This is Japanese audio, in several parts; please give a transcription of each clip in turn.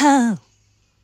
はあ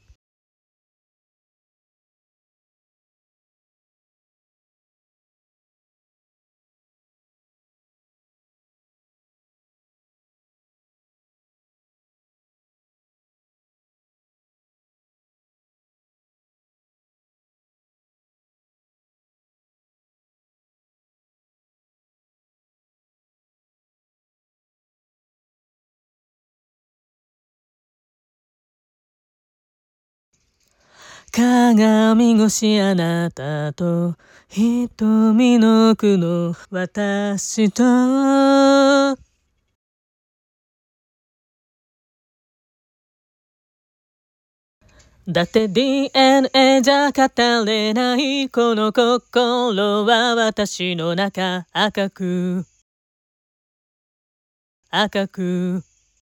鏡越しあなたと瞳の奥の私とだって DNA じゃ語れないこの心は私の中赤く赤く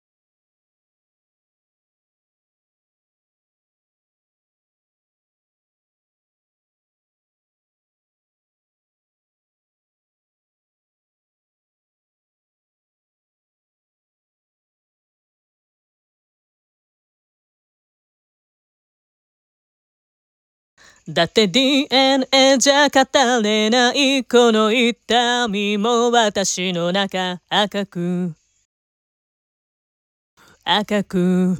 だって DNA じゃ語れないこの痛みも私の中赤く赤く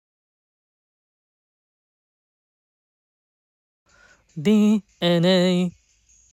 DNA